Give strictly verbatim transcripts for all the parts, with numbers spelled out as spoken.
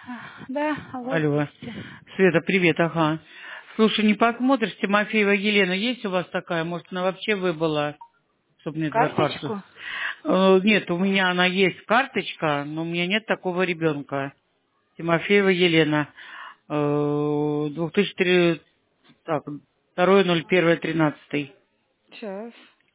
Да, алло, Алло. здравствуйте. Света, привет, ага. Слушай, не посмотришь, Тимофеева Елена, есть у вас такая? Может, она вообще выбыла, чтобы мне за карту? Карточку? Э, Нет, у меня она есть карточка, но у меня нет такого ребенка. Тимофеева Елена. Э, две тысячи три, так, второе ноль первое тринадцатый. Сейчас.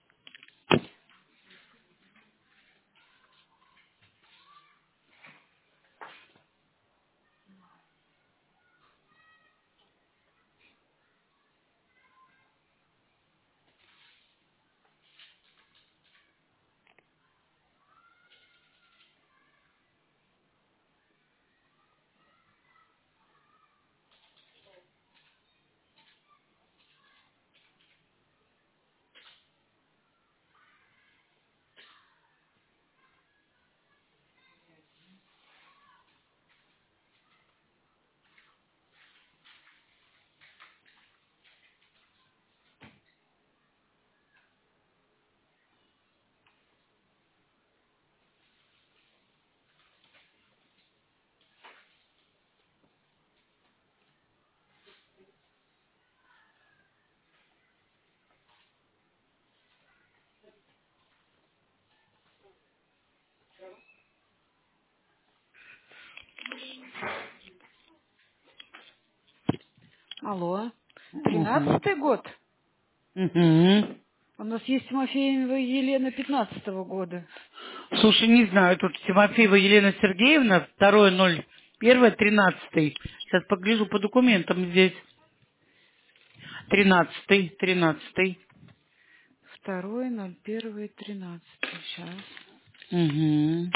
Алло. Угу. Тринадцатый год? Угу. У нас есть Тимофеева Елена пятнадцатого года. Слушай, не знаю, тут Тимофеева Елена Сергеевна, второе ноль первое тринадцатый. Сейчас погляжу по документам здесь. Тринадцатый, тринадцатый. Второй, ноль первый, тринадцатый. Сейчас. Угу.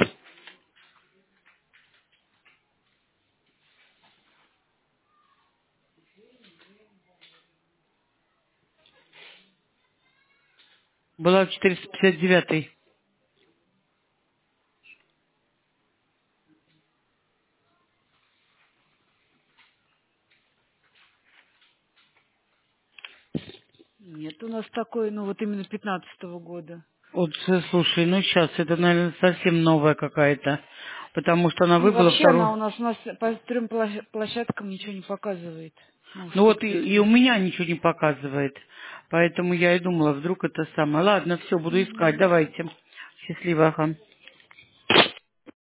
Была в четыреста пятьдесят девятый. Нет у нас такой, ну вот именно пятнадцатого года. Вот, э, слушай, ну сейчас это, наверное, совсем новая какая-то. Потому что она И выбыла вообще она вторую. у нас, у нас по трем пла- площадкам ничего не показывает. Ну, Ну вот и, сколько и у это. меня ничего не показывает. Поэтому я и думала, вдруг это самое. Ладно, все, буду искать. Мгм. Давайте. Счастливо, ага.